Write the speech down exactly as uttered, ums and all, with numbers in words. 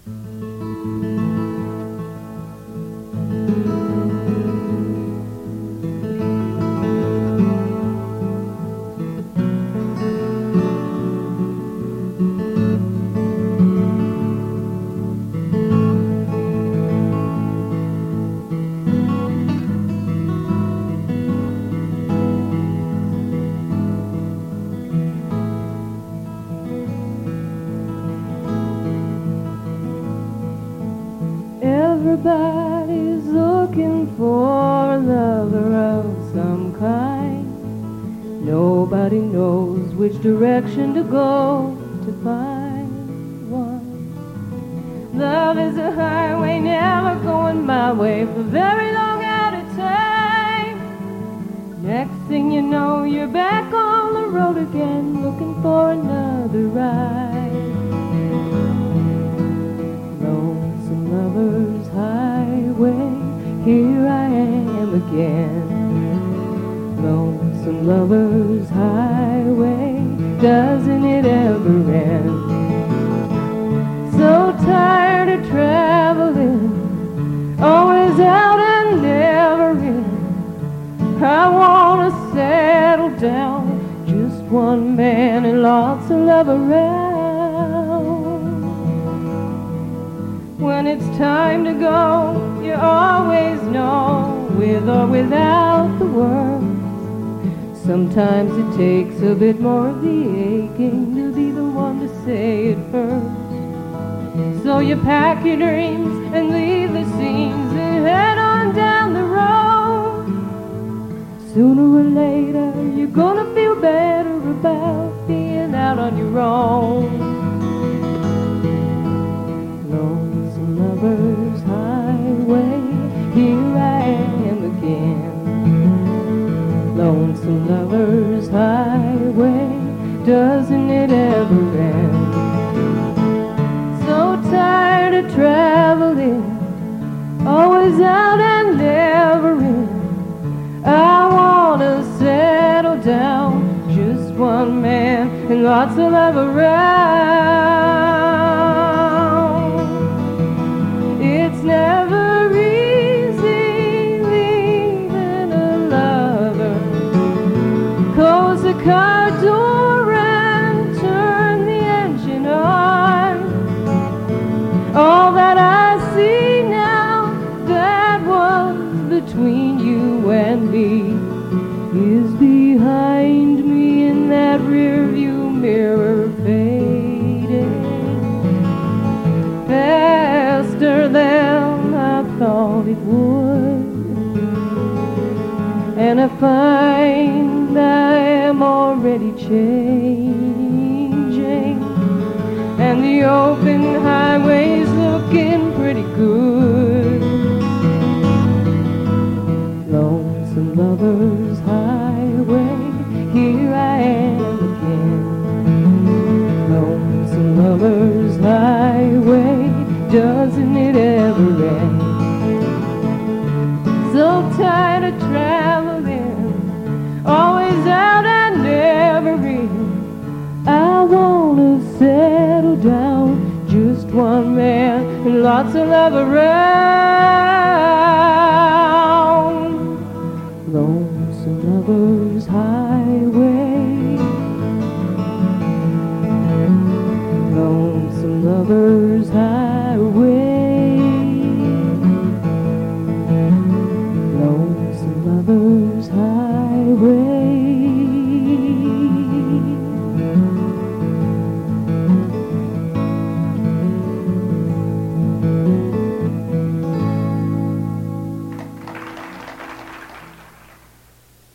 Everybody's looking for a lover of some kind. Nobody knows which direction to go to find one. Love is a highway never going my way for very long at a time. Next thing you know, you're back on the road again, looking for another ride. Lover's highway, here I am again. Lonesome lover's highway, doesn't it ever end? So tired of traveling, always out and never in. I wanna settle down, just one man and lots of love around. When it's time to go, you always know, with or without the words. Sometimes it takes a bit more of the aching to be the one to say it first. So you pack your dreams and leave the scenes and head on down the road. Sooner or later, you're gonna feel better about being out on your own. Lover's highway, here I am again. Lonesome lover's highway, doesn't it ever end? So tired of traveling, always out and never in. I wanna settle down, just one man and lots of love around. It's never easy leaving a lover. Close the car door and turn the engine on. All that I see now that was between you and me is behind me in that rearview mirror fading faster than I thought it would. And I find I am already changing, and the open highway's looking pretty good. Lonesome lover's highway, here I am again. Lonesome lover's highway, doesn't it ever end? So tired of traveling, always out and never in. I wanna settle down, just one man and lots of love around. Lonesome lover's highway, lonesome lover's highway.